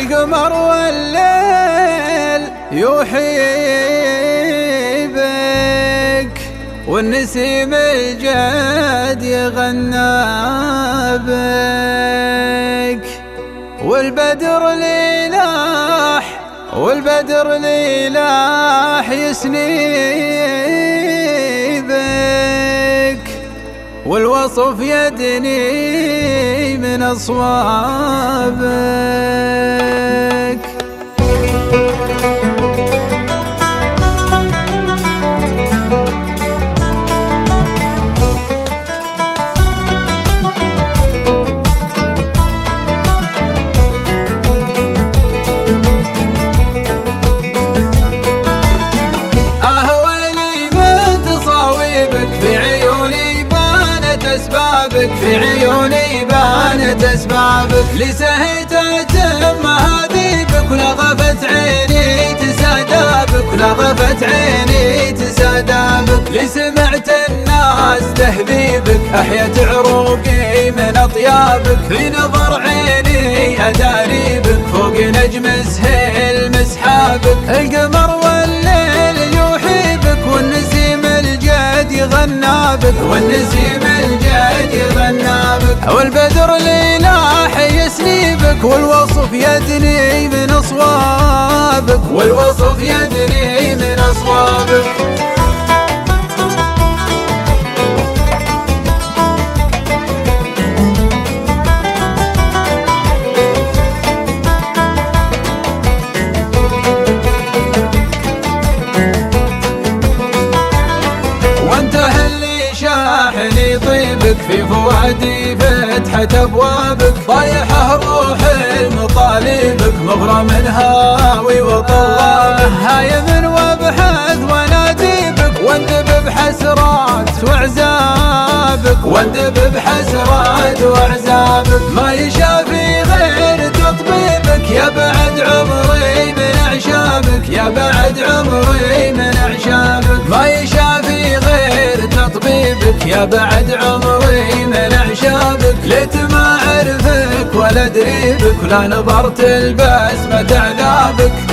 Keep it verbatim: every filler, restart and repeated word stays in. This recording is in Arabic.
القمر والليل يوحي بك، والنسيم الجاد يغنى بك، والبدر ليلاح والبدر ليلاح يسني بك، والوصف يدني من أصوابك. في عيوني بانت أسبابك، لسهيت أتم هذيبك، ولغفت عيني تسادابك، ولغفت عيني تسادابك، لسمعت الناس تهذيبك، أحيت عروقي من أطيابك، في نظر عيني أداريبك، فوق نجم سهيل مسحابك. القمر والليل يوحي بك، والنسيم الجاد يغنى بك، والنسيم الجاد يغنى بك، والبدر ليلاح يسني بك، والوصف يدني من أصوابك، والوصف يدني من أصوابك. شاحني طيبك، في فؤادي فتحت أبوابك، ضايحه روح المطالبك، مغرم هاوي وطلابك، هايم وابحث ونادي بك، واندب بحسرات وعذابك، واندب بحسرات وعذابك، ما يشافي غير تطبيبك، يا بعد عمري من أعشابك، يا بعد عمري من أعشابك، ما يشافي غير تطبيبك، يا بعد عمري من أعشابك، ليت ما أعرفك ولا أدريبك، ولا نظرت البسمة عذابك.